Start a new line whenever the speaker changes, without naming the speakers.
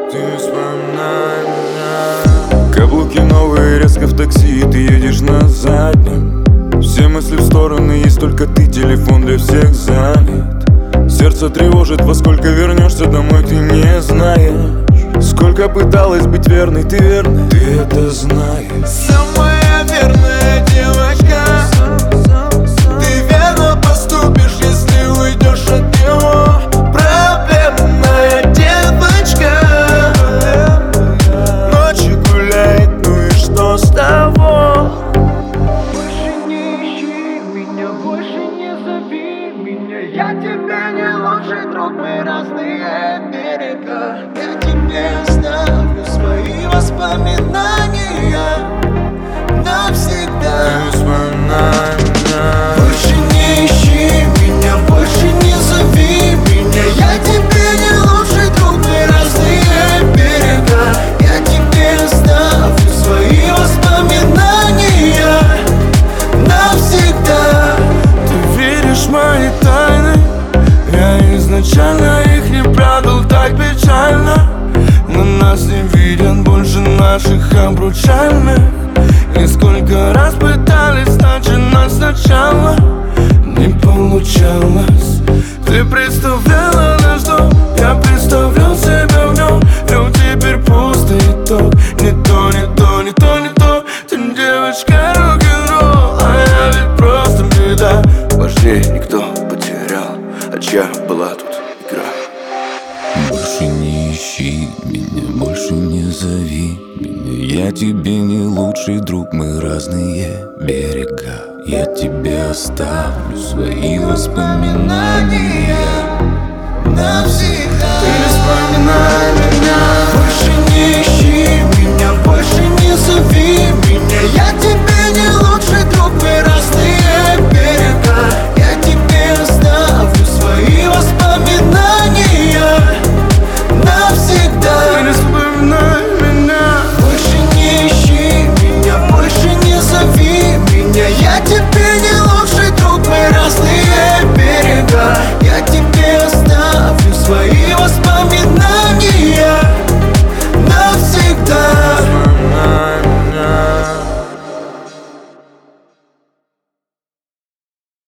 Ты вспоминай меня. Каблуки новые, резко в такси, ты едешь на заднем. Все мысли в стороны, есть только ты, телефон для всех занят. Сердце тревожит, во сколько вернешься домой, ты не знаешь. Сколько пыталась быть верной, ты верной, ты это знаешь.
Самая верная девочка, ты верно поступишь, если уйдешь от него. Проблемная девочка, ночью гуляет, ну и что с того?
Больше не ищи меня, больше не зови меня. Я тебе не лучший друг, мы разные берега.
Я тебе оставлю свои воспоминания навсегда.
Ты вспоминай меня.
Больше не ищи меня, больше не зови меня. Я тебе не лучший друг, мы разные берега. Я тебе оставлю свои воспоминания навсегда. Ты веришь в мои тайны, я изначально их не прятал так печально. Но нас не виден больше наших обручальных. И сколько раз пытались начинать сначала, не получалось. Ты представляла наш дом, я представлял себя в нем. Вдруг теперь пусто и то. Не то, не то, не то, не то. Ты девочка рок-н-ролл, а я ведь просто беда. Важнее никто потерял, а чья была тут игра.
Больше не ищи меня, больше не зови меня. Я тебе не лучший друг, мы разные берега. Я тебе оставлю свои воспоминания навсегда.